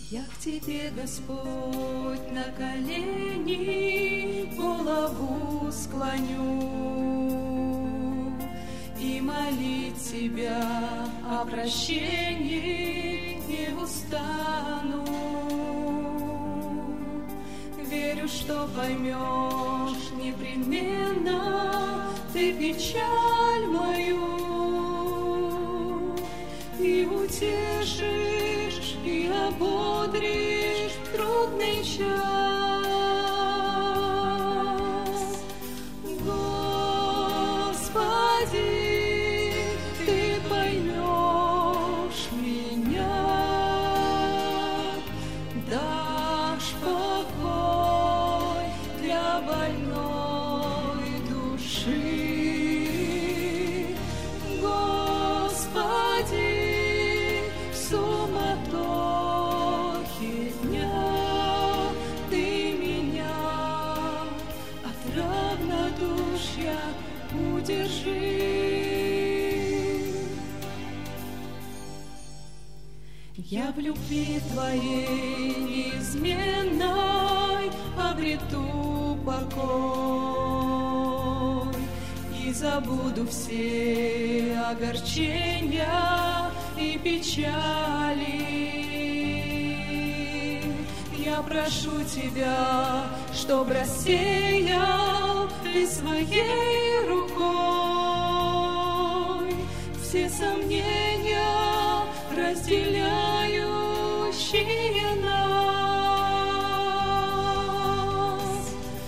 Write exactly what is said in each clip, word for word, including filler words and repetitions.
Я к Тебе, Господь, на колени голову склоню и молить Тебя о прощении не устану. Верю, что поймешь непременно Ты печаль мою и утешишь, и ободришь в трудный час. Господи, Ты поймешь меня, дашь покой для больной души. Господи, в суматохе дня Ты меня от равнодушия удержи. Я в любви Твоей неизменной обрету покой и забуду все огорчения и печали. Я прошу Тебя, чтоб рассеял Ты своей рукой все сомнения, разделяющие нас.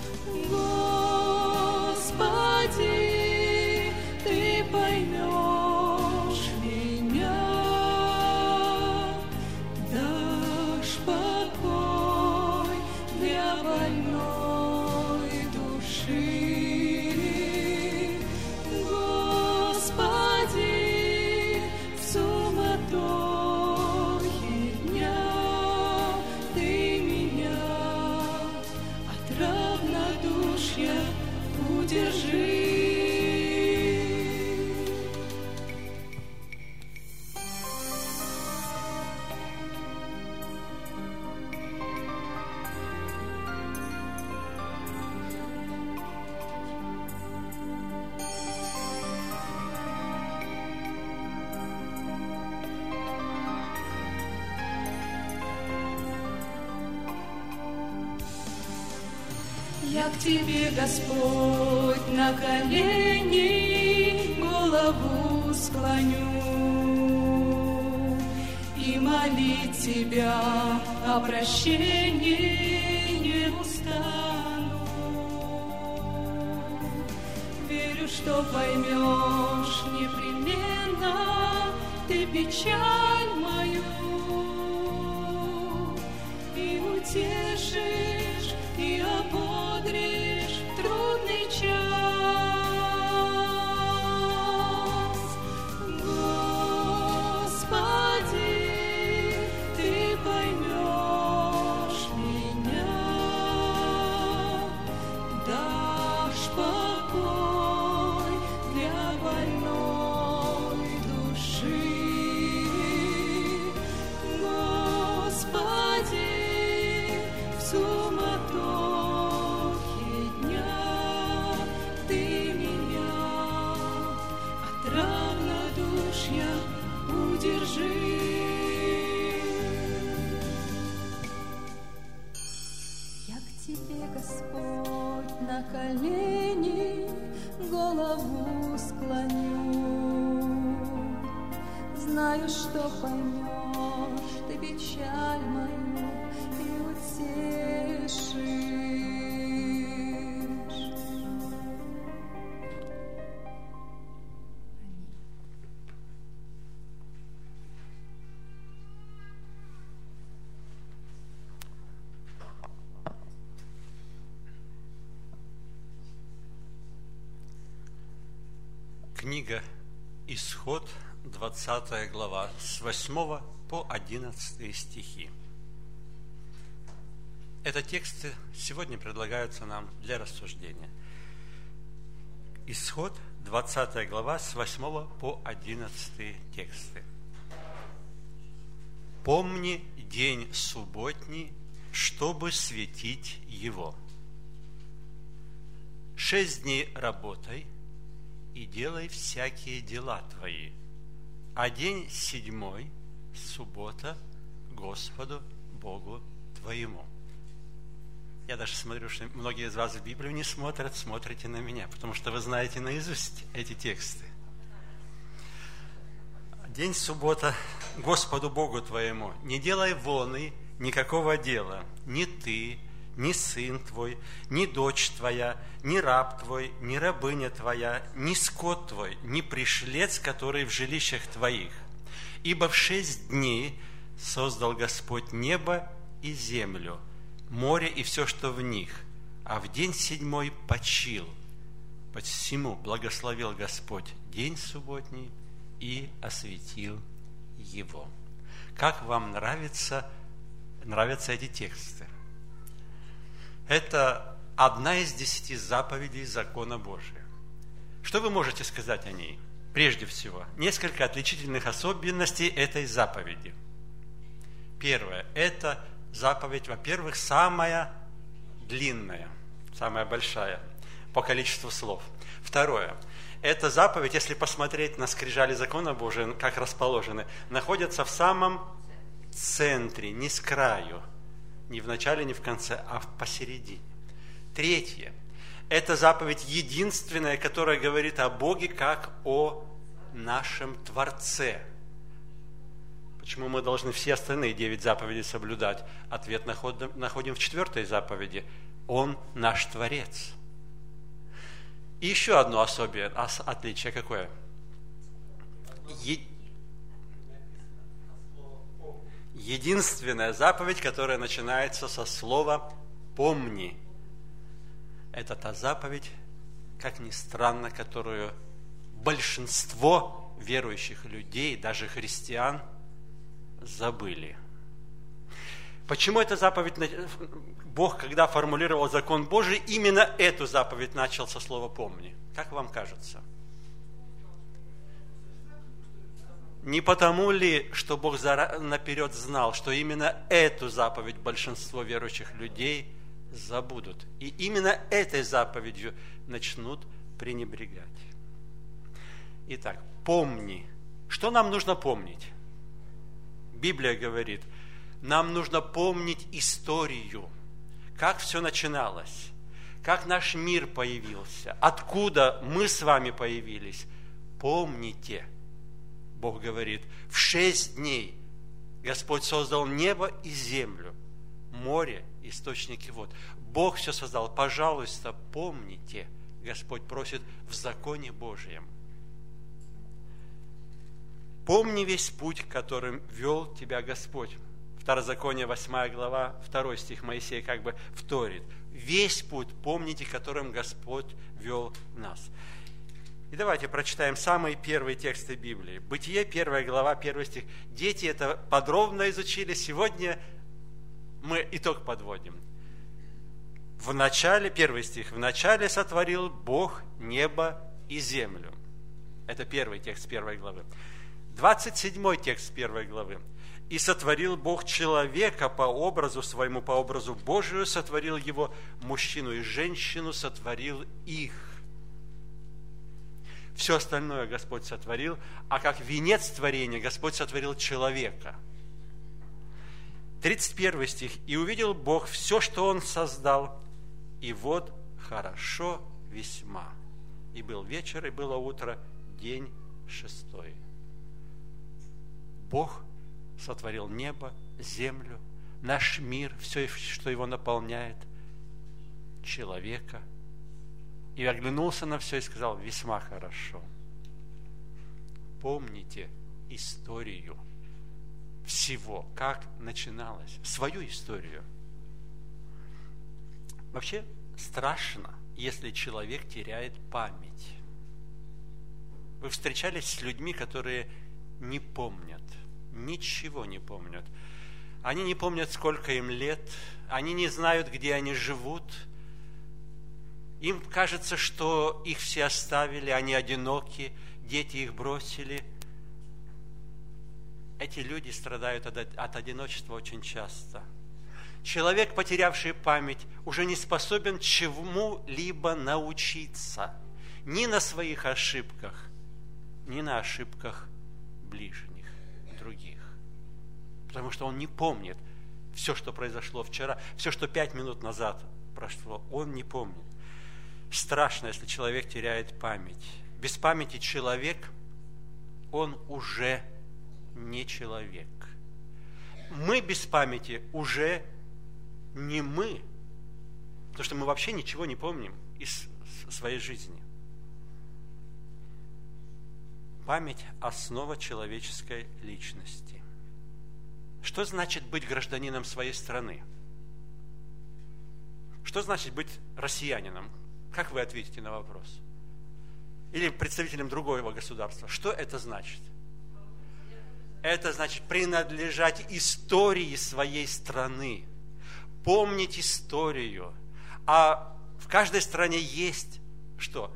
Господи, Ты поймешь меня, дашь покой для больной души. Господи, в суматохе дня Ты меня от равнодушия удержи. Я к Тебе, Господь, на колени голову склоню и молить Тебя о прощении не устану. Верю, что поймешь непременно Ты печаль мою и утешишь, и ободришь в трудный час. Господи, Ты поймешь меня, дашь покой для больной души. Господи, в суматохе дня Ты меня от равнодушия удержи. Я к Тебе, Господь, на колени голову склоню. Знаю, что поймешь Ты печаль мою и утешишь. Книга Исход, двадцатая глава, с восьмого по одиннадцатый стихи. Это тексты сегодня предлагаются нам для рассуждения. Исход, двадцатая глава, с восьмого по одиннадцатый тексты. помни день субботний, чтобы светить его. Шесть дней работай и делай всякие дела твои, а день седьмой – суббота Господу Богу твоему. Я даже смотрю, что многие из вас в Библию не смотрят, смотрите на меня, потому что вы знаете наизусть эти тексты. День суббота Господу Богу твоему. Не делай воны никакого дела, ни ты, ни сын твой, ни дочь твоя, ни раб твой, ни рабыня твоя, ни скот твой, ни пришлец, который в жилищах твоих. Ибо в шесть дней создал Господь небо и землю, море и все, что в них, а в день седьмой почил. Посему благословил Господь день субботний и осветил его. Как вам нравится, нравятся эти тексты? Это одна из десяти заповедей закона Божия. Что вы можете сказать о ней? Прежде всего, несколько отличительных особенностей этой заповеди. Первое – это заповедь, во-первых, самая длинная, самая большая по количеству слов. Второе – эта заповедь, если посмотреть на скрижали закона Божия, как расположены, находятся в самом центре, не с краю, не в начале, не в конце, а посередине. Третье – это заповедь единственная, которая говорит о Боге как о нашем Творце. Почему мы должны все остальные девять заповедей соблюдать? Ответ находим, находим в четвертой заповеди. Он наш Творец. И еще одно особое отличие какое? Е... Единственная заповедь, которая начинается со слова «помни». Это та заповедь, как ни странно, которую большинство верующих людей, даже христиан, забыли. Почему эта заповедь, Бог, когда формулировал закон Божий, именно эту заповедь начал со слова «помни»? Как вам кажется? Не потому ли, что Бог наперед знал, что именно эту заповедь большинство верующих людей забудут, и именно этой заповедью начнут пренебрегать? Итак, помни. Что нам нужно помнить? Библия говорит, нам нужно помнить историю, как все начиналось, как наш мир появился, откуда мы с вами появились. Помните, Бог говорит, в шесть дней Господь создал небо и землю, море, источники вод. Бог все создал. Пожалуйста, помните, Господь просит в законе Божьем. Помни весь путь, которым вел тебя Господь. Второзаконие, восьмая глава, второй стих Моисея как бы вторит. Весь путь помните, которым Господь вел нас. И давайте прочитаем самые первые тексты Библии. Бытие, первая глава, первый стих. Дети это подробно изучили. Сегодня мы итог подводим. В начале, первый стих. В начале сотворил Бог небо и землю. Это первый текст первой главы. двадцать седьмой текст первой главы. «И сотворил Бог человека по образу своему, по образу Божию сотворил его, мужчину и женщину сотворил их». Все остальное Господь сотворил, а как венец творения Господь сотворил человека. тридцать первый стих. «И увидел Бог все, что Он создал, и вот хорошо весьма. И был вечер, и было утро, день шестой». Бог сотворил небо, землю, наш мир, все, что его наполняет, человека. И оглянулся на все и сказал: весьма хорошо. Помните историю всего, как начиналось, свою историю. Вообще страшно, если человек теряет память. Вы встречались с людьми, которые не помнят, ничего не помнят. Они не помнят, сколько им лет, они не знают, где они живут. Им кажется, что их все оставили, они одиноки, дети их бросили. эти люди страдают от, от одиночества очень часто. Человек, потерявший память, уже не способен чему-либо научиться. Ни на своих ошибках, ни на ошибках ближних, других. Потому что он не помнит все, что произошло вчера, все, что пять минут назад прошло, он не помнит. Страшно, если человек теряет память. Без памяти человек, он уже не человек. Мы без памяти уже не мы, потому что мы вообще ничего не помним из своей жизни. Память – основа человеческой личности. Что значит быть гражданином своей страны? Что значит быть россиянином? Как вы ответите на вопрос? Или представителем другого государства? Что это значит? Это значит принадлежать истории своей страны, помнить историю. А в каждой стране есть что?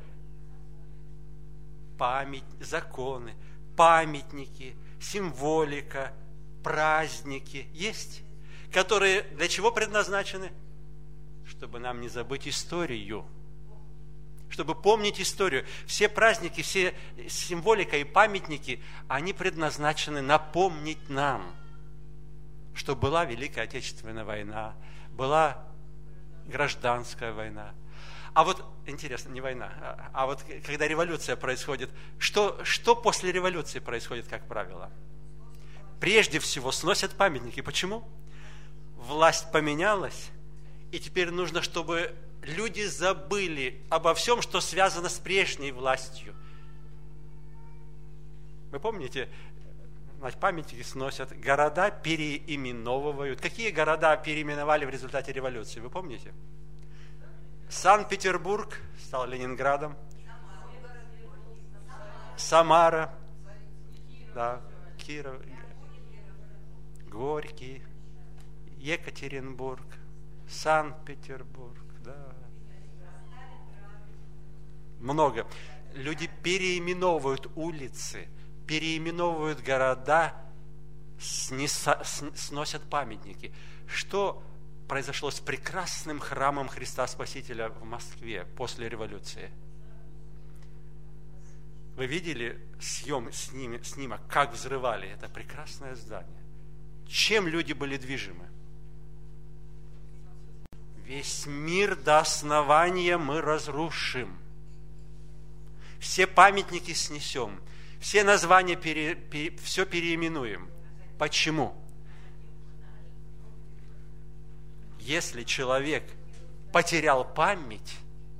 Память, законы, памятники, символика, праздники есть, которые для чего предназначены? Чтобы нам не забыть историю, чтобы помнить историю. Все праздники, все символика и памятники, они предназначены напомнить нам, что была Великая Отечественная война, была гражданская война. А вот, интересно, не война, а, а вот когда революция происходит, что, что после революции происходит, как правило? Прежде всего сносят памятники. Почему? Власть поменялась, и теперь нужно, чтобы люди забыли обо всем, что связано с прежней властью. Вы помните, значит, памятники сносят, города переименовывают. Какие города переименовали в результате революции, вы помните? Санкт-Петербург стал Ленинградом, Самара, да, Киров, Горький, Екатеринбург, Санкт-Петербург, да. Много. Люди переименовывают улицы, переименовывают города, снеса, сносят памятники. Что произошло с прекрасным храмом Христа Спасителя в Москве после революции? Вы видели съем, сним, снимок, как взрывали это прекрасное здание? Чем люди были движимы? Весь мир до основания мы разрушим. Все памятники снесем. Все названия, пере, пере, все переименуем. Почему? Если человек потерял память,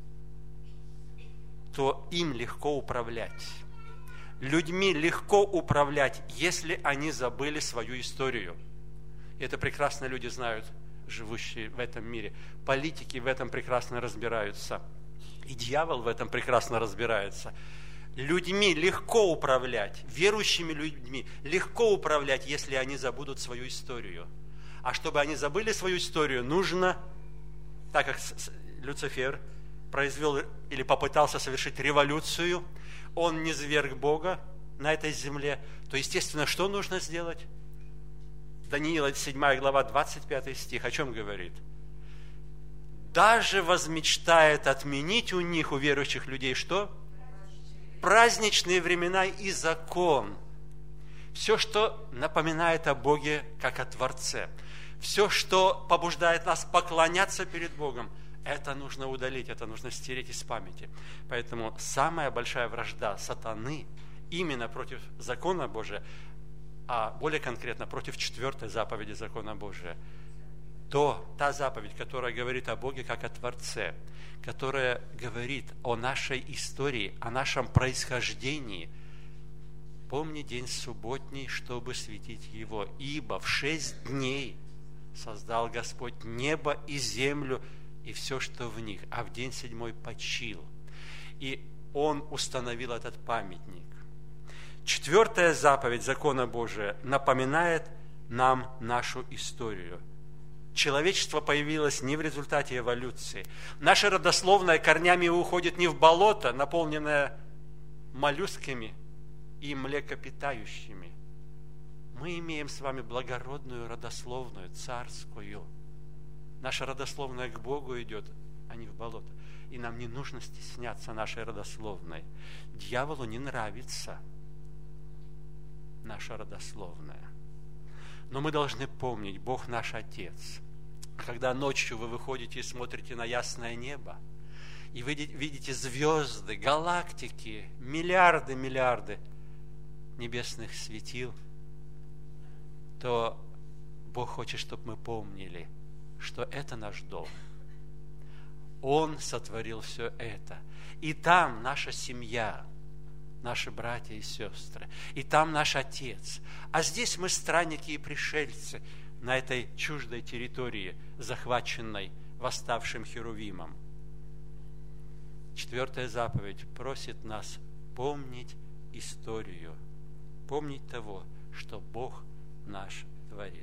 то им легко управлять. Людьми легко управлять, если они забыли свою историю. И это прекрасно люди знают, живущие в этом мире. Политики в этом прекрасно разбираются. И дьявол в этом прекрасно разбирается. Людьми легко управлять, верующими людьми легко управлять, если они забудут свою историю. А чтобы они забыли свою историю, нужно, так как Люцифер произвел или попытался совершить революцию, он низверг Бога на этой земле, то, естественно, что нужно сделать? Даниила седьмая глава, двадцать пятый стих, о чем говорит? Даже возмечтает отменить у них, у верующих людей, что? Праздничные времена и закон. Все, что напоминает о Боге, как о Творце. Все, что побуждает нас поклоняться перед Богом, это нужно удалить, это нужно стереть из памяти. Поэтому самая большая вражда сатаны именно против закона Божия, а более конкретно против четвертой заповеди закона Божия. То, та заповедь, которая говорит о Боге как о Творце, которая говорит о нашей истории, о нашем происхождении. Помни день субботний, чтобы светить его, ибо в шесть дней создал Господь небо и землю и все, что в них, а в день седьмой почил. И Он установил этот памятник. Четвертая заповедь закона Божия напоминает нам нашу историю. Человечество появилось не в результате эволюции. Наша родословная корнями уходит не в болото, наполненное моллюсками и млекопитающими. Мы имеем с вами благородную, родословную, царскую. Наша родословная к Богу идет, а не в болото. И нам не нужно стесняться нашей родословной. Дьяволу не нравится наша родословная. Но мы должны помнить, Бог наш Отец. Когда ночью вы выходите и смотрите на ясное небо, и вы видите звезды, галактики, миллиарды, миллиарды небесных светил, то Бог хочет, чтобы мы помнили, что это наш дом. Он сотворил все это. И там наша семья, наши братья и сестры. И там наш Отец. А здесь мы странники и пришельцы на этой чуждой территории, захваченной восставшим Херувимом. Четвертая заповедь просит нас помнить историю, помнить того, что Бог наш Творец.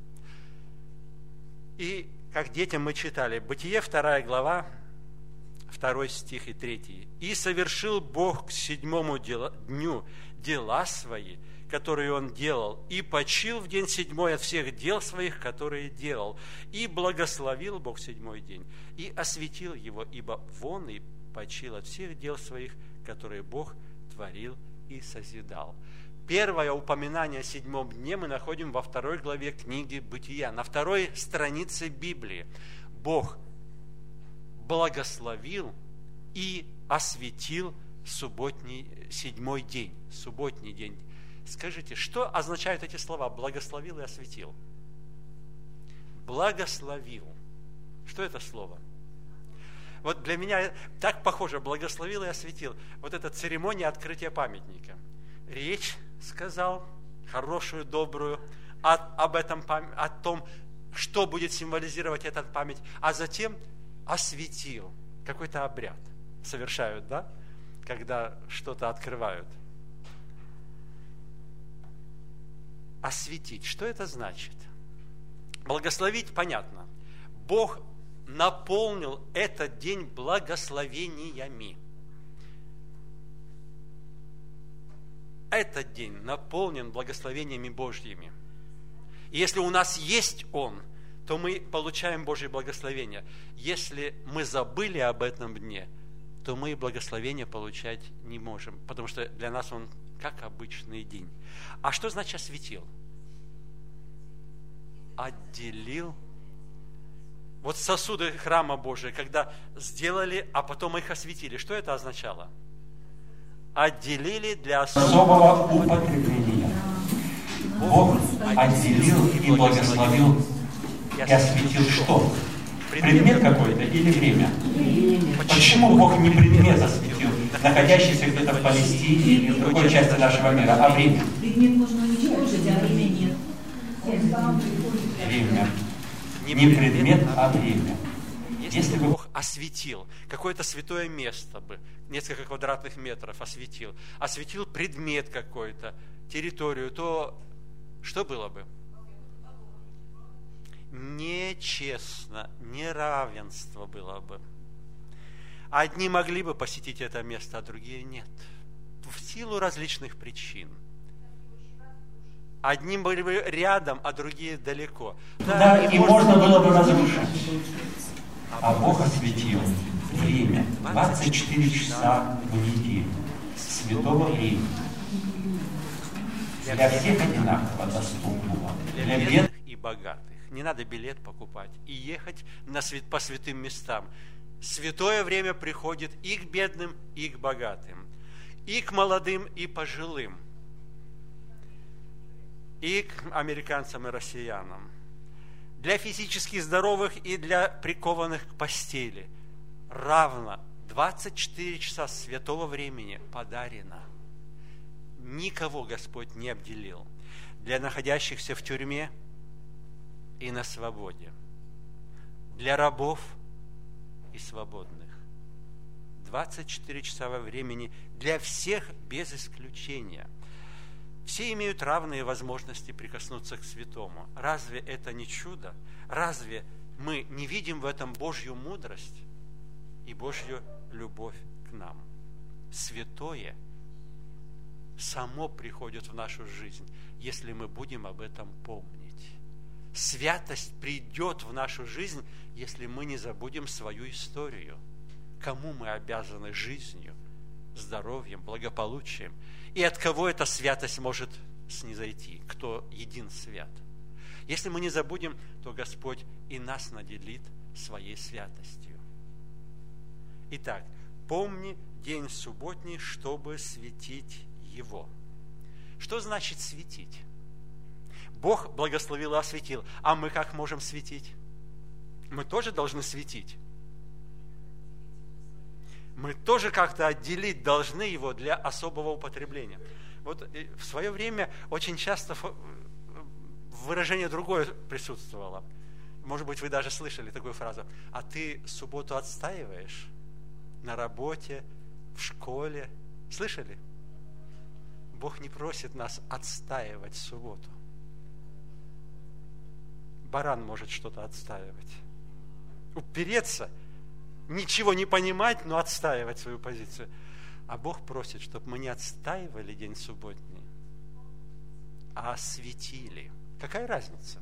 И как детям мы читали, Бытие, вторая глава, второй стих и третий. «И совершил Бог к седьмому дню дела свои, которые Он делал, и почил в день седьмой от всех дел своих, которые делал. И благословил Бог седьмой день, и осветил его, ибо вон и почил от всех дел своих, которые Бог творил и созидал». Первое упоминание о седьмом дне мы находим во второй главе книги Бытия, на второй странице Библии. Бог благословил и осветил субботний, седьмой день, субботний день. Скажите, что означают эти слова «благословил» и «осветил»? Благословил. Что это слово? Вот для меня так похоже, благословил и осветил. Вот эта церемония открытия памятника. Речь сказал, хорошую, добрую, о, об этом, о том, что будет символизировать этот память, а затем осветил. Какой-то обряд совершают, да? Когда что-то открывают. Осветить. Что это значит? Благословить, понятно. Бог наполнил этот день благословениями. Этот день наполнен благословениями Божьими. И если у нас есть Он, то мы получаем Божье благословение. Если мы забыли об этом дне, то мы благословения получать не можем, потому что для нас он как обычный день. А что значит осветил? Отделил. Вот сосуды храма Божия, когда сделали, а потом их осветили, что это означало? Отделили для особого употребления. Бог отделил и благословил и осветил что? Предмет какой-то или время? Почему Бог не предмет осветил, находящийся где-то в Палестине или в другой части нашего мира, а время? Предмет можно уничтожить, а время нет. Время. Не предмет, а время. Если бы Бог осветил какое-то святое место бы, несколько квадратных метров осветил, осветил предмет какой-то, территорию, то что было бы? Нечестно, неравенство было бы. Одни могли бы посетить это место, а другие нет. В силу различных причин. Одни были бы рядом, а другие далеко. Да, да, и можно было бы разрушить. А Бог осветил время, двадцать четыре часа в неделю, святого времени. Для всех одинаково доступного. Для бедных и богатых. Не надо билет покупать и ехать на свят, по святым местам. Святое время приходит и к бедным, и к богатым, и к молодым, и пожилым, и к американцам и россиянам. Для физически здоровых и для прикованных к постели. Равно двадцать четыре часа святого времени подарено. Никого Господь не обделил. Для находящихся в тюрьме и на свободе. Для рабов и свободных. двадцать четыре часа во времени для всех без исключения. Все имеют равные возможности прикоснуться к святому. Разве это не чудо? Разве мы не видим в этом Божью мудрость и Божью любовь к нам? Святое само приходит в нашу жизнь, если мы будем об этом помнить. Святость придет в нашу жизнь, если мы не забудем свою историю. Кому мы обязаны жизнью, здоровьем, благополучием? И от кого эта святость может снизойти? Кто един свят? Если мы не забудем, то Господь и нас наделит своей святостью. Итак, помни день субботний, чтобы светить его. Что значит светить? Бог благословил и осветил. А мы как можем светить? Мы тоже должны светить. Мы тоже как-то отделить должны его для особого употребления. Вот в свое время очень часто выражение другое присутствовало. Может быть, вы даже слышали такую фразу. А ты субботу отстаиваешь? На работе, в школе. Слышали? Бог не просит нас отстаивать субботу. Баран может что-то отстаивать. Упереться, ничего не понимать, но отстаивать свою позицию. А Бог просит, чтобы мы не отстаивали день субботний, а осветили. Какая разница?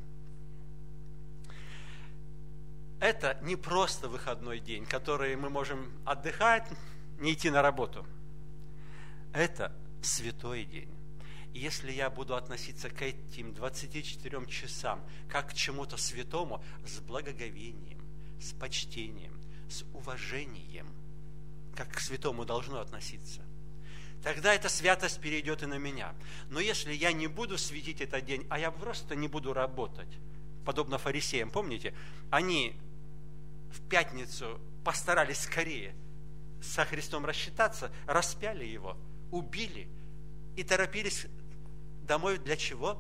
Это не просто выходной день, который мы можем отдыхать, не идти на работу. Это святой день. И если я буду относиться к этим двадцати четырем часам как к чему-то святому, с благоговением, с почтением, с уважением, как к святому должно относиться, тогда эта святость перейдет и на меня. Но если я не буду светить этот день, а я просто не буду работать, подобно фарисеям, помните, они в пятницу постарались скорее со Христом рассчитаться, распяли его, убили и торопились домой для чего?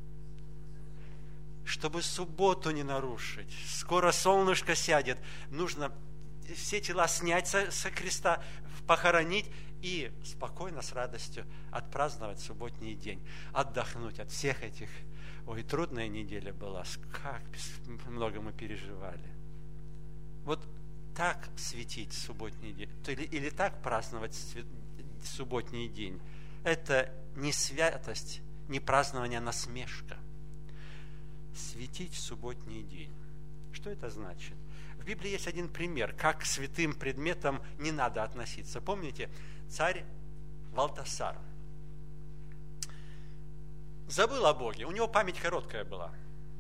Чтобы субботу не нарушить. Скоро солнышко сядет, нужно все тела снять со, со креста, похоронить и спокойно, с радостью отпраздновать субботний день, отдохнуть от всех этих. Ой, трудная неделя была, как много мы переживали. Вот так светить субботний день, или, или так праздновать субботний день, это не святость, не празднование, а насмешка. Светить в субботний день. Что это значит? В Библии есть один пример, как к святым предметам не надо относиться. Помните, царь Валтасар забыл о Боге, у него память короткая была.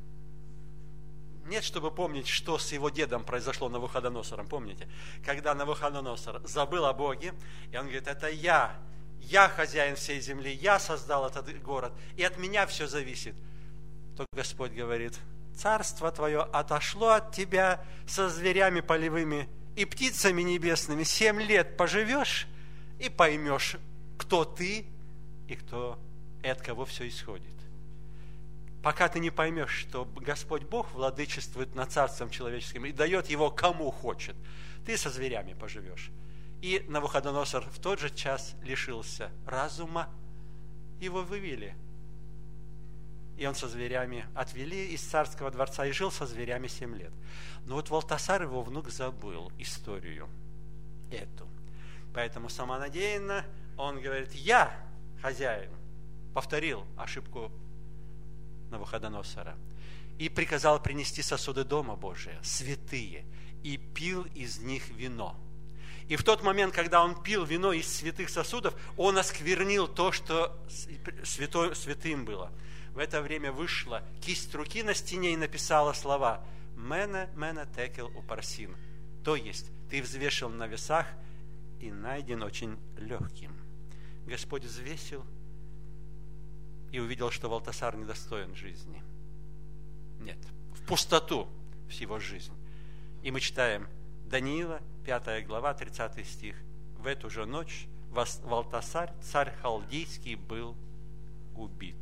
Нет, чтобы помнить, что с его дедом произошло Навуходоносором, помните? Когда Навуходоносор забыл о Боге, и он говорит, это я, я хозяин всей земли, я создал этот город, и от меня все зависит. То Господь говорит, царство твое отошло от тебя со зверями полевыми и птицами небесными. Семь лет поживешь и поймешь, кто ты и кто и от кого все исходит. Пока ты не поймешь, что Господь Бог владычествует над царством человеческим и дает его кому хочет, ты со зверями поживешь. И Навуходоносор в тот же час лишился разума, его вывели. И он со зверями отвели из царского дворца и жил со зверями семь лет. Но вот Валтасар, его внук, забыл историю эту. Поэтому самонадеянно он говорит, я хозяин, повторил ошибку Навуходоносора и приказал принести сосуды Дома Божия, святые, и пил из них вино. И в тот момент, когда он пил вино из святых сосудов, он осквернил то, что святой, святым было. В это время вышла кисть руки на стене и написала слова «Мене, мене текел упарсин», то есть «Ты взвешил на весах и найден очень легким». Господь взвесил и увидел, что Валтасар недостоин жизни. Нет, в пустоту в его жизнь. И мы читаем Даниила, пятая глава, тридцатый стих. В эту же ночь Валтасар, царь халдейский, был убит.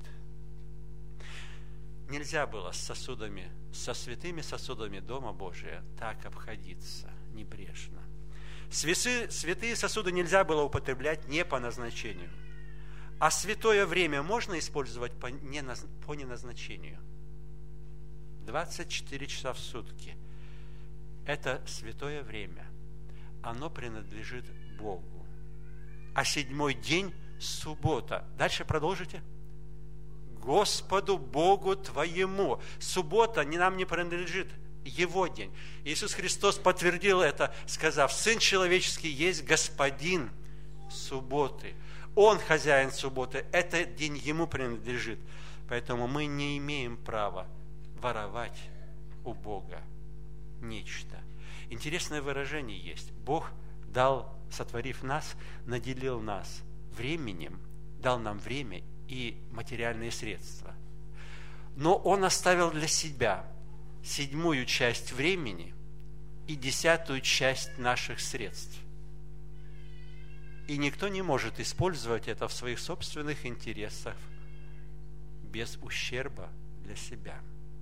Нельзя было с сосудами, со святыми сосудами Дома Божия так обходиться небрежно. Святы, святые сосуды нельзя было употреблять не по назначению. А святое время можно использовать по, не, по неназначению. двадцать четыре часа в сутки. Это святое время. Оно принадлежит Богу. А седьмой день суббота. Дальше продолжите. Господу Богу твоему. Суббота не нам не принадлежит, Его день. Иисус Христос подтвердил это, сказав: Сын человеческий есть Господин субботы. Он хозяин субботы. Этот день Ему принадлежит. Поэтому мы не имеем права воровать у Бога нечто. Интересное выражение есть. Бог дал, сотворив нас, наделил нас временем, дал нам время и материальные средства. Но Он оставил для себя седьмую часть времени и десятую часть наших средств. И никто не может использовать это в своих собственных интересах без ущерба для себя.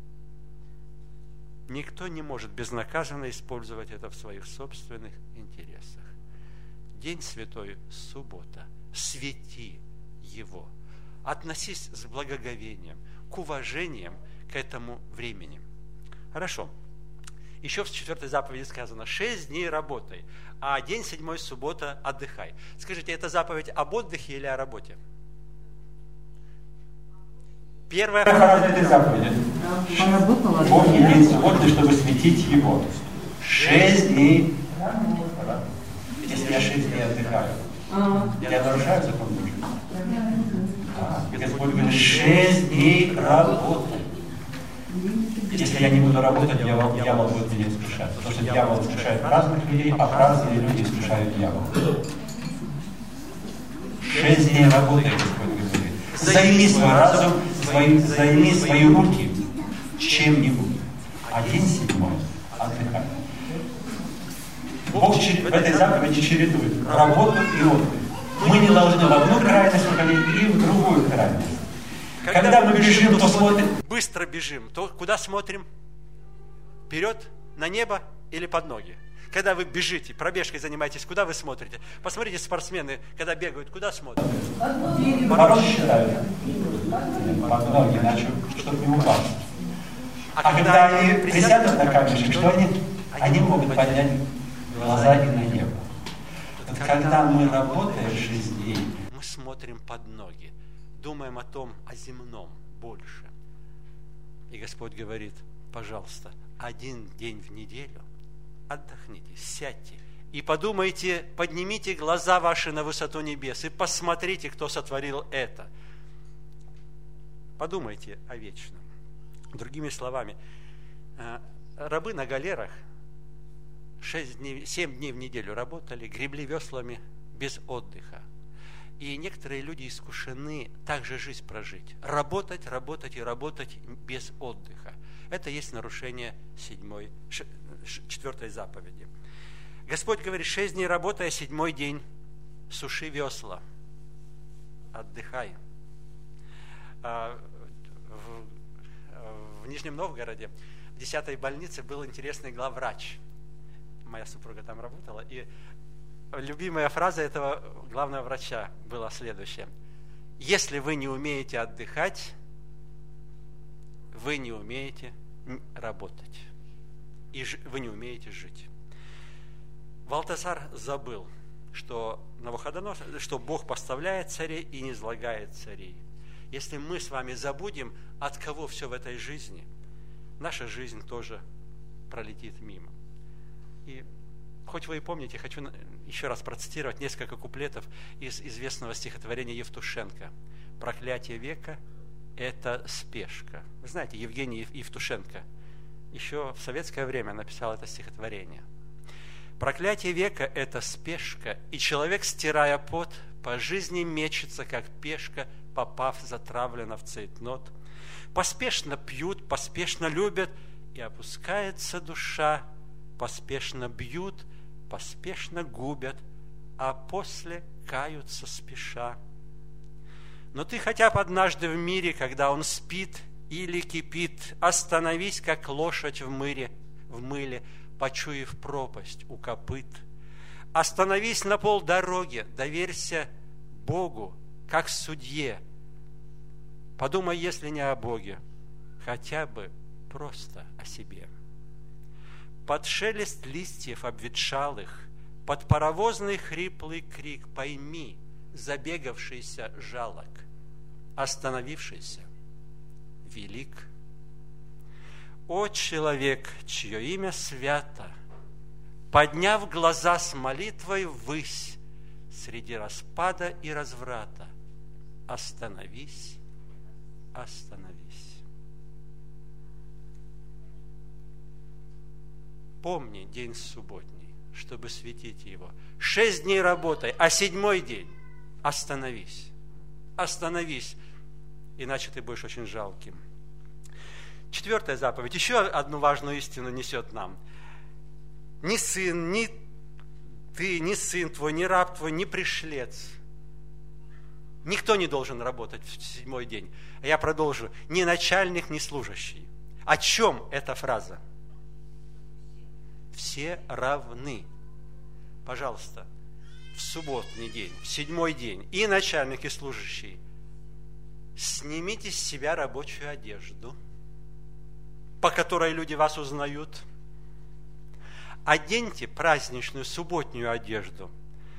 Никто не может безнаказанно использовать это в своих собственных интересах. День святой – суббота. Свети его. Относись с благоговением, к уважением к этому времени. Хорошо. Еще в четвертой заповеди сказано: шесть дней работай, а день седьмой, суббота, отдыхай. Скажите, это заповедь об отдыхе или о работе? Первая фраза этой заповеди. Бог имеет субботу, чтобы светить его. Шесть дней. Если я шесть дней отдыхаю, я нарушаю закон Божий? А, Господь говорит: шесть дней работай. Если я не буду работать, дьявол, дьявол будет меня искушать. Потому что дьявол искушает разных людей, а разные люди искушают дьявола. Шесть дней работай, Господь говорит. Займи свой разум, свои, займи свои руки чем-нибудь. А день седьмой отдыхай. Бог в этой заповеди чередует работу и отдых. Мы не должны в одну крайность уходить и в другую крайность. Когда мы бежим, то смотрим. Быстро бежим, то куда смотрим? Вперед, на небо или под ноги? Когда вы бежите, пробежкой занимаетесь, куда вы смотрите? Посмотрите, спортсмены, когда бегают, куда смотрят? Порой считают под ноги, иначе, чтобы не упасть. А, а когда они присядут на камешек, что они? Они могут поднять глаза и на небо. Вот когда мы работаем шесть дней, мы смотрим под ноги, думаем о том, о земном больше. И Господь говорит: пожалуйста, один день в неделю отдохните, сядьте и подумайте, поднимите глаза ваши на высоту небес и посмотрите, кто сотворил это. Подумайте о вечном. Другими словами, рабы на галерах шесть дней, семь дней в неделю работали, гребли веслами без отдыха. И некоторые люди искушены также жизнь прожить. Работать, работать и работать без отдыха. Это есть нарушение седьмой, четвертой заповеди. Господь говорит: шесть дней работай, а седьмой день суши весла. Отдыхай. В, в Нижнем Новгороде в десятой больнице был интересный главврач. Моя супруга там работала, и любимая фраза этого главного врача была следующая: если вы не умеете отдыхать, вы не умеете работать, и вы не умеете жить. Валтасар забыл, что Навуходоносор, что Бог поставляет царей и низлагает царей. Если мы с вами забудем, от кого все в этой жизни, наша жизнь тоже пролетит мимо. И хоть вы и помните, хочу еще раз процитировать несколько куплетов из известного стихотворения Евтушенко. «Проклятие века – это спешка». Вы знаете, Евгений Евтушенко еще в советское время написал это стихотворение. «Проклятие века – это спешка, и человек, стирая пот, по жизни мечется, как пешка, попав затравленно в цейтнот. Поспешно пьют, поспешно любят, и опускается душа, поспешно бьют, поспешно губят, а после каются спеша. Но ты хотя бы однажды в мире, когда он спит или кипит, остановись, как лошадь в мыре, в мыле, почуяв пропасть у копыт. Остановись на полдороге, доверься Богу, как судье. Подумай, если не о Боге, хотя бы просто о себе. Под шелест листьев обветшалых, под паровозный хриплый крик пойми, забегавшийся жалок, остановившийся велик. О, человек, чье имя свято, подняв глаза с молитвой ввысь, среди распада и разврата, остановись, остановись. Помни день субботний, чтобы светить его. Шесть дней работай, а седьмой день остановись. Остановись, иначе ты будешь очень жалким. Четвертая заповедь еще одну важную истину несет нам. Ни сын, ни ты, ни сын твой, ни раб твой, ни пришлец. Никто не должен работать в седьмой день. А я продолжу. Ни начальник, ни служащий. О чем эта фраза? Все равны. Пожалуйста, в субботний день, в седьмой день, и начальник, и служащий, снимите с себя рабочую одежду, по которой люди вас узнают. Оденьте праздничную субботнюю одежду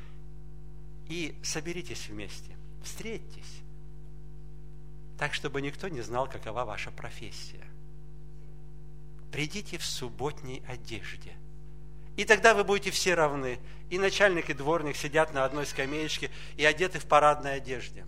и соберитесь вместе, встретьтесь, так, чтобы никто не знал, какова ваша профессия. Придите в субботней одежде, и тогда вы будете все равны. И начальник, и дворник сидят на одной скамеечке и одеты в парадной одежде.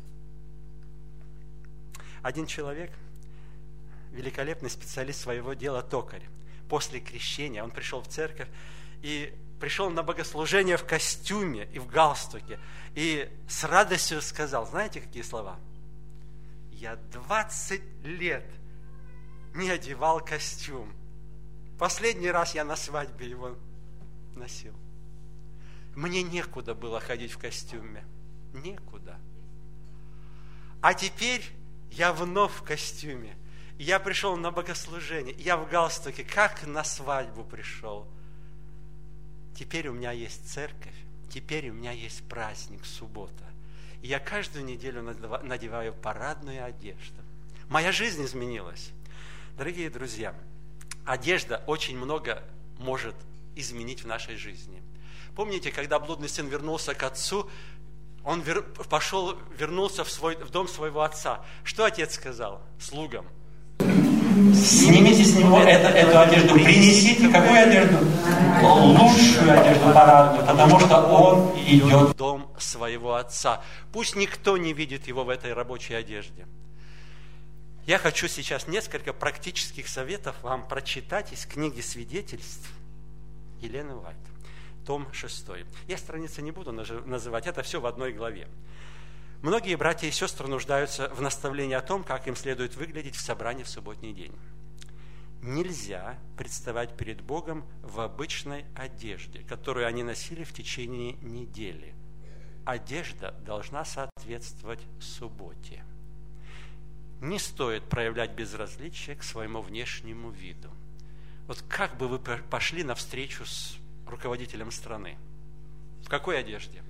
Один человек, великолепный специалист своего дела, токарь, после крещения он пришел в церковь и пришел на богослужение в костюме и в галстуке. И с радостью сказал, знаете, какие слова? Я двадцать лет не одевал костюм. Последний раз я на свадьбе его носил. Мне некуда было ходить в костюме. Некуда. А теперь я вновь в костюме. Я пришел на богослужение. Я в галстуке, как на свадьбу пришел. Теперь у меня есть церковь. Теперь у меня есть праздник, суббота. И я каждую неделю надеваю парадную одежду. Моя жизнь изменилась. Дорогие друзья, одежда очень много может изменить в нашей жизни. Помните, когда блудный сын вернулся к отцу, он вер, пошел, вернулся в, свой, в дом своего отца. Что отец сказал слугам? Снимите с него это, эту одежду, принесите какую одежду? Лучшую одежду парадную, потому что он идет в дом своего отца. Пусть никто не видит его в этой рабочей одежде. Я хочу сейчас несколько практических советов вам прочитать из книги «Свидетельств» Елены Уайт, том шестой. Я страницы не буду называть, это все в одной главе. Многие братья и сестры нуждаются в наставлении о том, как им следует выглядеть в собрании в субботний день. Нельзя представать перед Богом в обычной одежде, которую они носили в течение недели. Одежда должна соответствовать субботе. Не стоит проявлять безразличие к своему внешнему виду. Вот как бы вы пошли на встречу с руководителем страны? В какой одежде?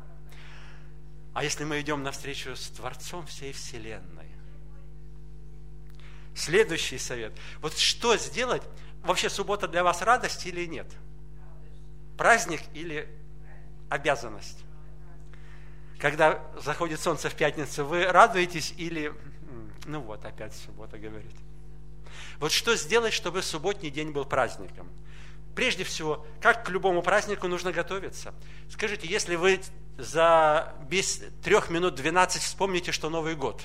А если мы идем навстречу с Творцом всей Вселенной? Следующий совет. Вот что сделать? Вообще суббота для вас радость или нет? Праздник или обязанность? Когда заходит солнце в пятницу, вы радуетесь или... Ну вот, опять суббота говорит. Вот что сделать, чтобы субботний день был праздником? Прежде всего, как к любому празднику нужно готовиться. Скажите, если вы за без трех минут двенадцать вспомните, что Новый год.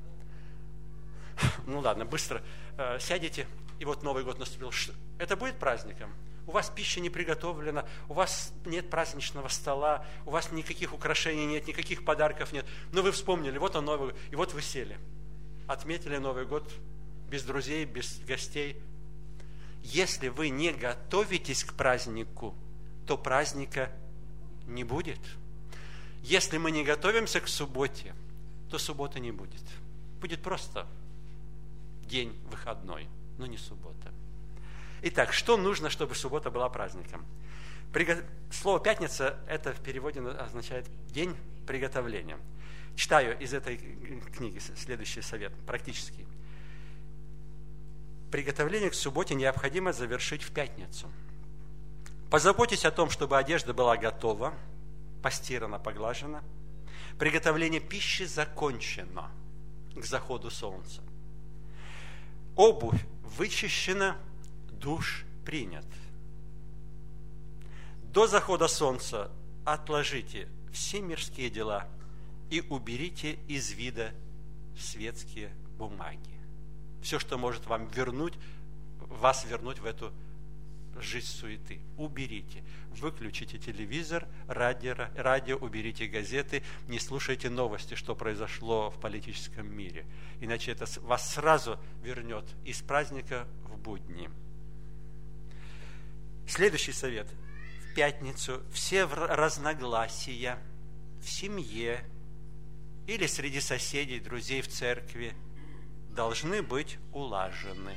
Ну ладно, быстро э, сядете, и вот Новый год наступил. Это будет праздником? У вас пища не приготовлена, у вас нет праздничного стола, у вас никаких украшений нет, никаких подарков нет. Но вы вспомнили, вот он Новый год, и вот вы сели. Отметили Новый год без друзей, без гостей. Если вы не готовитесь к празднику, то праздника не будет. Если мы не готовимся к субботе, то субботы не будет. Будет просто день выходной, но не суббота. Итак, что нужно, чтобы суббота была праздником? Слово «пятница» это в переводе означает «день приготовления». Читаю из этой книги следующий совет, практический. Приготовление к субботе необходимо завершить в пятницу. Позаботьтесь о том, чтобы одежда была готова, постирана, поглажена. Приготовление пищи закончено к заходу солнца. Обувь вычищена, душ принят. До захода солнца отложите все мирские дела и уберите из вида светские бумаги. Все, что может вам вернуть, вас вернуть в эту жизнь суеты. Уберите. Выключите телевизор, радио, радио, уберите газеты, не слушайте новости, что произошло в политическом мире. Иначе это вас сразу вернет из праздника в будни. Следующий совет. В пятницу все разногласия в семье или среди соседей, друзей в церкви должны быть улажены.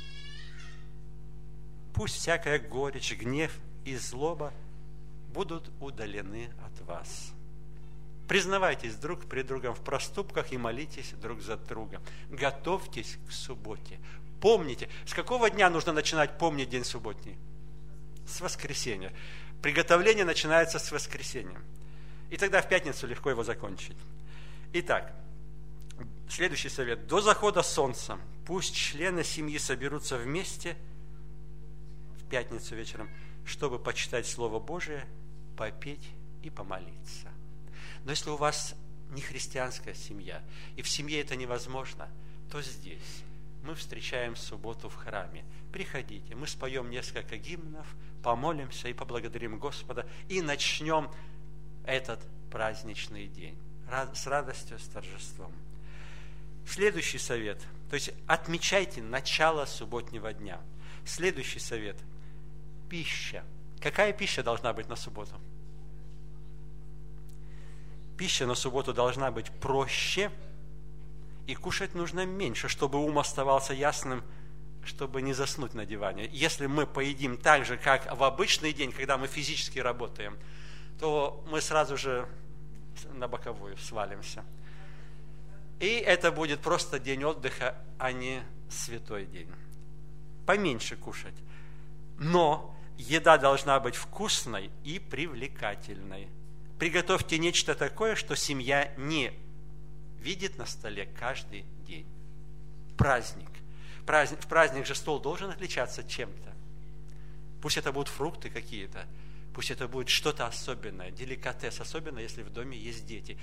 Пусть всякая горечь, гнев и злоба будут удалены от вас. Признавайтесь друг пред другом в проступках и молитесь друг за друга. Готовьтесь к субботе. Помните, с какого дня нужно начинать помнить день субботний? С воскресенья. Приготовление начинается с воскресенья. И тогда в пятницу легко его закончить. Итак, следующий совет. До захода солнца пусть члены семьи соберутся вместе в пятницу вечером, чтобы почитать Слово Божие, попеть и помолиться. Но если у вас не христианская семья, и в семье это невозможно, то здесь мы встречаем субботу в храме. Приходите, мы споем несколько гимнов, помолимся и поблагодарим Господа, и начнем этот праздничный день с радостью, с торжеством. Следующий совет, то есть отмечайте начало субботнего дня. Следующий совет – пища. Какая пища должна быть на субботу? Пища на субботу должна быть проще, и кушать нужно меньше, чтобы ум оставался ясным, чтобы не заснуть на диване. Если мы поедим так же, как в обычный день, когда мы физически работаем, то мы сразу же на боковую свалимся. И это будет просто день отдыха, а не святой день. Поменьше кушать. Но еда должна быть вкусной и привлекательной. Приготовьте нечто такое, что семья не видит на столе каждый день. Праздник. Праздник. В праздник же стол должен отличаться чем-то. Пусть это будут фрукты какие-то, пусть это будет что-то особенное, деликатес, особенно если в доме есть дети.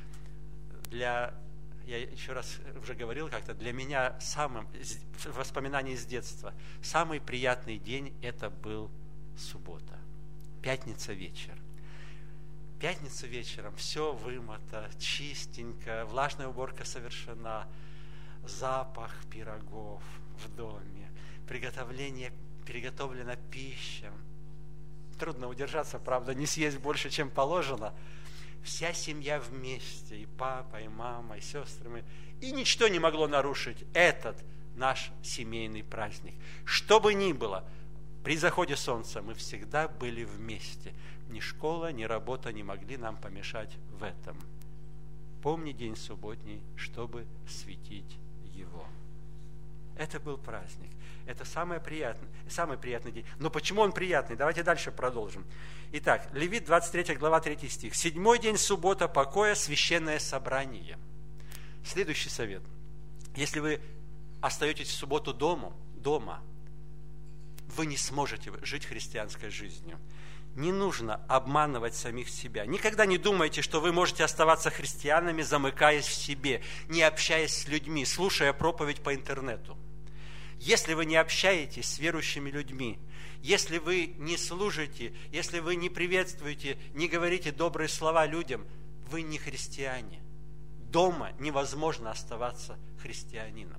Для, я еще раз уже говорил как-то, для меня самым, воспоминание из детства, самый приятный день это был суббота, пятница вечер. Пятницу вечером все вымыто, чистенько, влажная уборка совершена, запах пирогов в доме, приготовление, приготовлена пища. Трудно удержаться, правда, не съесть больше, чем положено. Вся семья вместе, и папа, и мама, и сестры мы. И ничто не могло нарушить этот наш семейный праздник. Что бы ни было, при заходе солнца мы всегда были вместе. Ни школа, ни работа не могли нам помешать в этом. Помни день субботний, чтобы светить его. Это был праздник. Это самый приятный, самый приятный день. Но почему он приятный? Давайте дальше продолжим. Итак, Левит, двадцать третья глава, третий стих. Седьмой день суббота покоя, священное собрание. Следующий совет. Если вы остаетесь в субботу дома, дома, вы не сможете жить христианской жизнью. Не нужно обманывать самих себя. Никогда не думайте, что вы можете оставаться христианами, замыкаясь в себе, не общаясь с людьми, слушая проповедь по интернету. Если вы не общаетесь с верующими людьми, если вы не служите, если вы не приветствуете, не говорите добрые слова людям, вы не христиане. Дома невозможно оставаться христианином.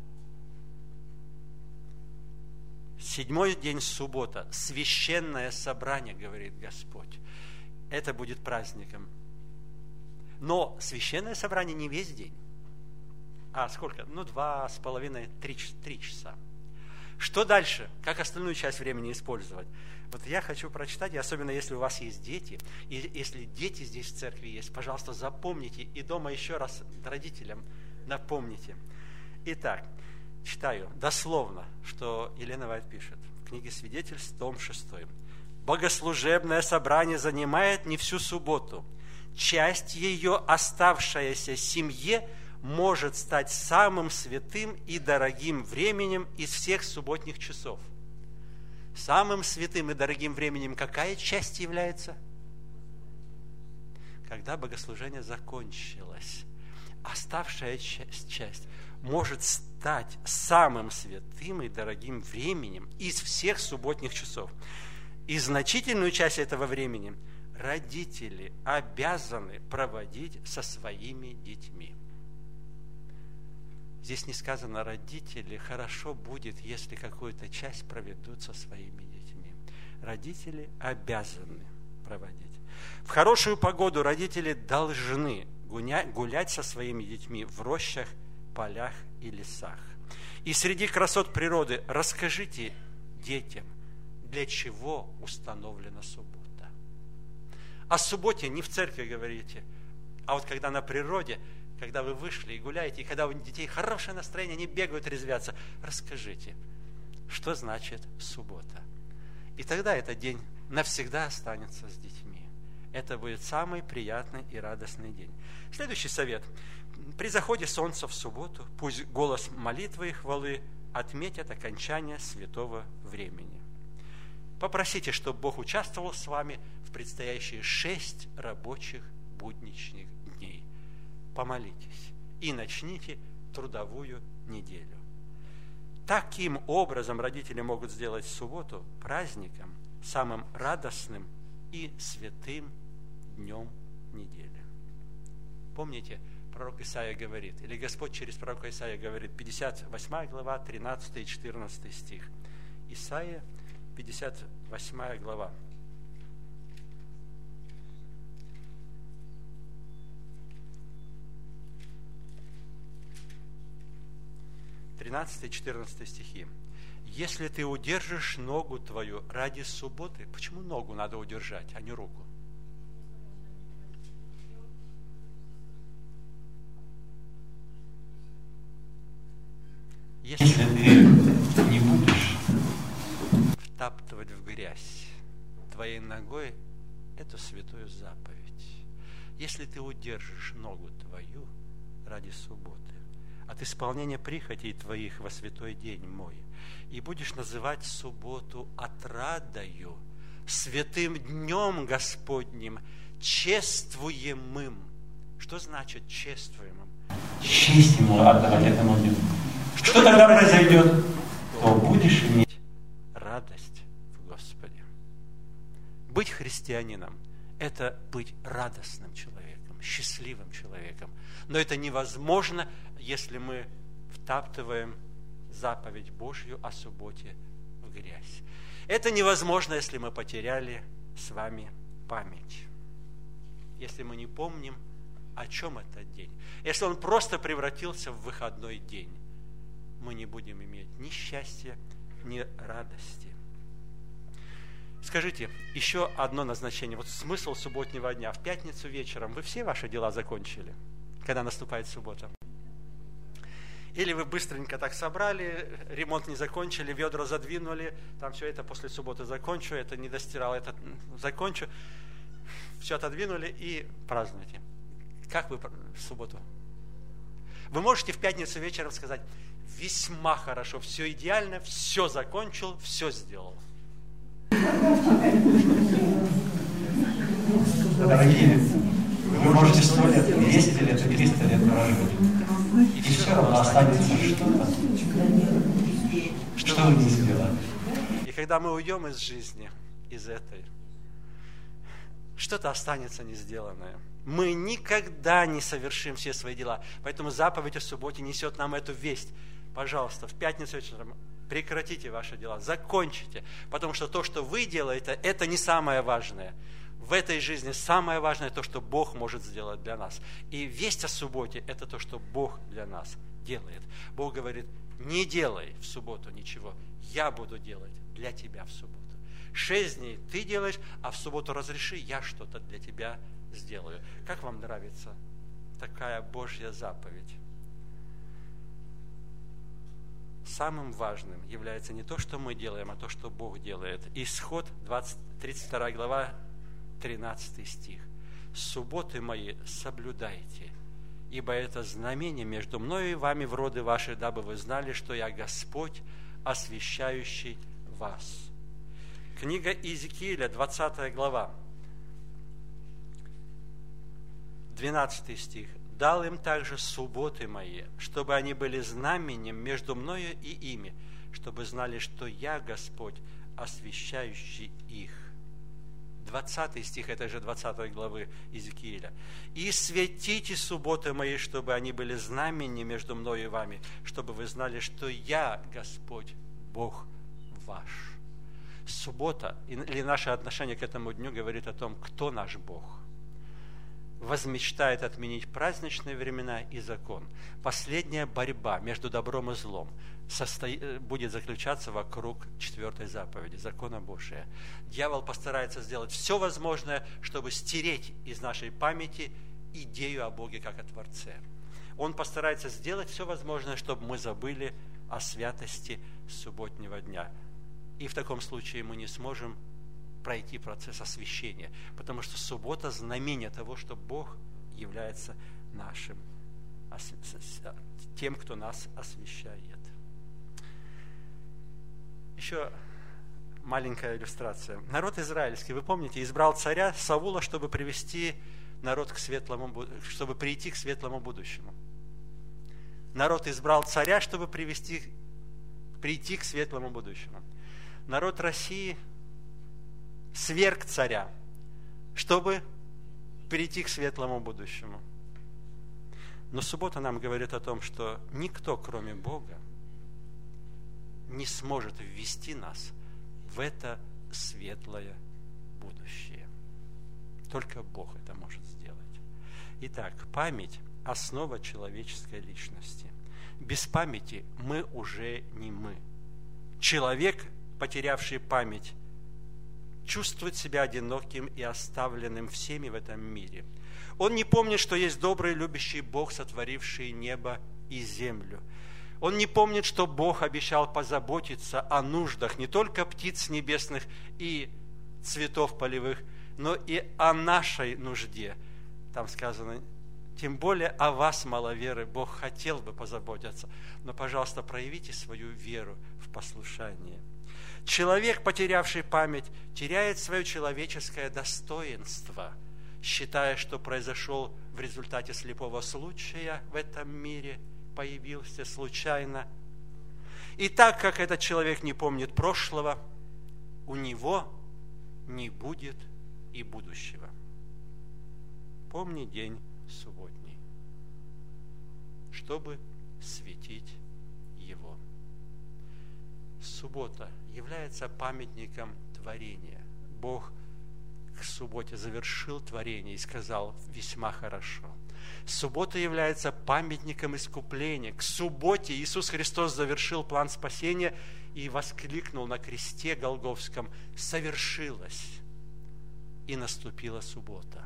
Седьмой день суббота, священное собрание, говорит Господь. Это будет праздником. Но священное собрание не весь день. А сколько? Ну, два с половиной, три, три часа. Что дальше? Как остальную часть времени использовать? Вот я хочу прочитать, и особенно если у вас есть дети, и если дети здесь в церкви есть, пожалуйста, запомните, и дома еще раз родителям напомните. Итак, читаю дословно, что Елена Вайт пишет в книге «Свидетельств», том шестой. «Богослужебное собрание занимает не всю субботу. часть ее, оставшаяся семье, может стать самым святым и дорогим временем из всех субботних часов. Самым святым и дорогим временем какая часть является? Когда богослужение закончилось, оставшая часть может стать самым святым и дорогим временем из всех субботних часов. И значительную часть этого времени родители обязаны проводить со своими детьми. Здесь не сказано, родители, хорошо будет, если какую-то часть проведут со своими детьми. Родители обязаны проводить. В хорошую погоду родители должны гулять со своими детьми в рощах, полях и лесах. И среди красот природы расскажите детям, для чего установлена суббота. О субботе не в церкви говорите, а вот когда на природе, когда вы вышли и гуляете, и когда у детей хорошее настроение, они бегают, резвятся, расскажите, что значит суббота. И тогда этот день навсегда останется с детьми. Это будет самый приятный и радостный день. Следующий совет. При заходе солнца в субботу пусть голос молитвы и хвалы отметят окончание святого времени. Попросите, чтобы Бог участвовал с вами в предстоящие шесть рабочих будничных дней. Помолитесь и начните трудовую неделю. Таким образом родители могут сделать субботу праздником, самым радостным и святым днем недели. Помните, пророк Исаия говорит, или Господь через пророка Исаия говорит, пятьдесят восьмая глава, тринадцатый и четырнадцатый стих. Исаия, пятьдесят восьмая глава. тринадцатый и четырнадцатый стихи. Если ты удержишь ногу твою ради субботы, почему ногу надо удержать, а не руку? Если ты не будешь втаптывать в грязь твоей ногой эту святую заповедь, если ты удержишь ногу твою ради субботы, от исполнения прихотей твоих во святой день мой, и будешь называть субботу отрадою, святым днем Господним, чествуемым. Что значит чествуемым? честь ему отдавать этому дню. Что тогда произойдет? То будешь иметь радость в Господе. Быть христианином – это быть радостным человеком, счастливым человеком. Но это невозможно, если мы втаптываем заповедь Божью о субботе в грязь. Это невозможно, если мы потеряли с вами память. Если мы не помним, о чем этот день. Если он просто превратился в выходной день, мы не будем иметь ни счастья, ни радости. Скажите, еще одно назначение. Вот смысл субботнего дня. В пятницу вечером вы все ваши дела закончили, когда наступает суббота? Или вы быстренько так собрали, ремонт не закончили, ведра задвинули, там все это после субботы закончу, это не достирал, это закончу. Все отодвинули и празднуйте. Как вы в субботу? Вы можете в пятницу вечером сказать: весьма хорошо, все идеально, все закончил, все сделал. Дорогие, вы можете сто лет, двести лет и триста лет прожить, и все равно останется что-то, что вы не сделали. И когда мы уйдем из жизни, из этой, что-то останется не сделанное. Мы никогда не совершим все свои дела. Поэтому заповедь о субботе несет нам эту весть. Пожалуйста, в пятницу вечером прекратите ваши дела, закончите. Потому что то, что вы делаете, это не самое важное. В этой жизни самое важное то, что Бог может сделать для нас. И весть о субботе – это то, что Бог для нас делает. Бог говорит: не делай в субботу ничего, я буду делать для тебя в субботу. Шесть дней ты делаешь, а в субботу разреши, я что-то для тебя сделаю. Как вам нравится такая Божья заповедь? Самым важным является не то, что мы делаем, а то, что Бог делает. Исход, тридцать вторая глава, тринадцатый стих. субботы мои соблюдайте, ибо это знамение между мною и вами в роды ваши, дабы вы знали, что я Господь, освящающий вас». Книга Иезекииля, двадцатая глава, двенадцатый стих. «Дал им также субботы мои, чтобы они были знаменем между мною и ими, чтобы знали, что я Господь, освящающий их». двадцатый стих этой же двадцатой главы Иезекииля. «И светите субботы мои, чтобы они были знаменем между мною и вами, чтобы вы знали, что я Господь, Бог ваш». Суббота или наше отношение к этому дню говорит о том, кто наш Бог. Возмечтает отменить праздничные времена и закон. Последняя борьба между добром и злом состоит, будет заключаться вокруг четвертой заповеди, закона Божия. Дьявол постарается сделать все возможное, чтобы стереть из нашей памяти идею о Боге как о Творце. Он постарается сделать все возможное, чтобы мы забыли о святости субботнего дня. И в таком случае мы не сможем пройти процесс освящения, потому что суббота – знамение того, что Бог является нашим, тем, кто нас освящает. Еще маленькая иллюстрация. Народ израильский, вы помните, избрал царя Саула, чтобы привести народ к светлому, чтобы прийти к светлому будущему. Народ избрал царя, чтобы привести, прийти к светлому будущему. Народ России сверг царя, чтобы перейти к светлому будущему. Но суббота нам говорит о том, что никто, кроме Бога, не сможет ввести нас в это светлое будущее. Только Бог это может сделать. Итак, память – основа человеческой личности. Без памяти мы уже не мы. Человек, потерявший память, чувствует себя одиноким и оставленным всеми в этом мире. Он не помнит, что есть добрый, любящий Бог, сотворивший небо и землю. Он не помнит, что Бог обещал позаботиться о нуждах не только птиц небесных и цветов полевых, но и о нашей нужде. Там сказано, тем более о вас, маловеры, Бог хотел бы позаботиться. Но, пожалуйста, проявите свою веру в послушание. Человек, потерявший память, теряет свое человеческое достоинство, считая, что произошел в результате слепого случая в этом мире, появился случайно. И так как этот человек не помнит прошлого, у него не будет и будущего. Помни день субботний, чтобы светить его. Суббота является памятником творения. Бог к субботе завершил творение и сказал: весьма хорошо. Суббота является памятником искупления. К субботе Иисус Христос завершил план спасения и воскликнул на кресте Голгофском: совершилось. И наступила суббота.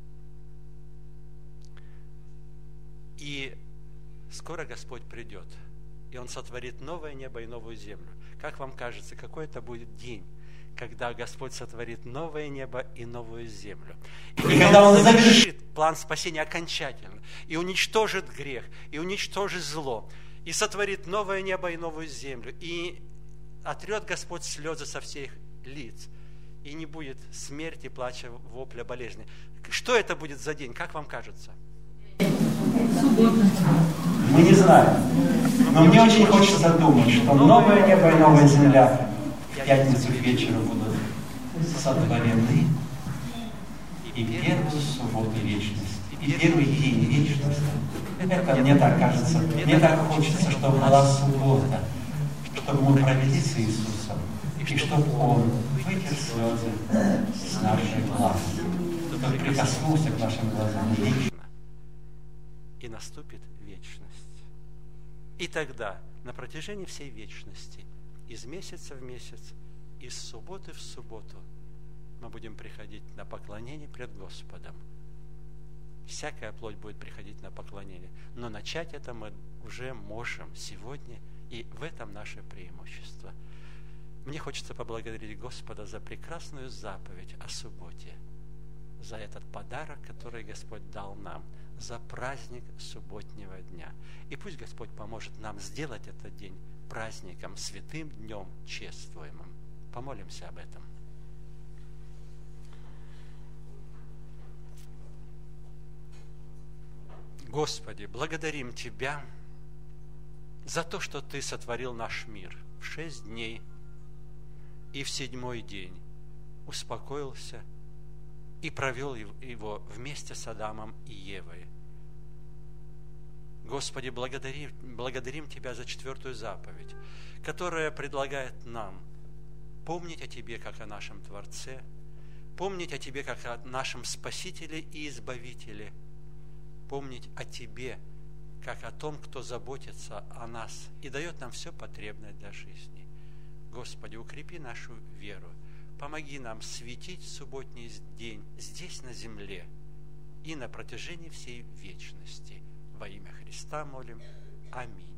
И скоро Господь придет, и Он сотворит новое небо и новую землю. Как вам кажется, какой это будет день, когда Господь сотворит новое небо и новую землю? И когда Он завершит план спасения окончательно, и уничтожит грех, и уничтожит зло, и сотворит новое небо и новую землю, и отрет Господь слезы со всех лиц, и не будет смерти, плача, вопля, болезни. Что это будет за день, как вам кажется? Мы не знаем. Но мне очень хочется думать, что новое небо и новая земля в пятницу к вечеру будут сотворены. И первую субботу вечности, и первый день вечности. Это мне так кажется. Мне так хочется, чтобы была суббота, чтобы мы провели с Иисусом, и чтобы Он вытер слезы с наших глаз, чтобы прикоснулся к нашим глазам. И наступит вечность. И тогда, на протяжении всей вечности, из месяца в месяц, из субботы в субботу, мы будем приходить на поклонение пред Господом. Всякая плоть будет приходить на поклонение. Но начать это мы уже можем сегодня, и в этом наше преимущество. Мне хочется поблагодарить Господа за прекрасную заповедь о субботе, за этот подарок, который Господь дал нам, за праздник субботнего дня. И пусть Господь поможет нам сделать этот день праздником, святым днем, чествуемым. Помолимся об этом. Господи, благодарим Тебя за то, что Ты сотворил наш мир в шесть дней и в седьмой день успокоился и провел его вместе с Адамом и Евой. Господи, благодарим, благодарим Тебя за четвертую заповедь, которая предлагает нам помнить о Тебе, как о нашем Творце, помнить о Тебе, как о нашем Спасителе и Избавителе, помнить о Тебе, как о том, кто заботится о нас и дает нам все потребное для жизни. Господи, укрепи нашу веру, помоги нам светить субботний день здесь, на земле, и на протяжении всей вечности. Во имя Христа молим. Аминь.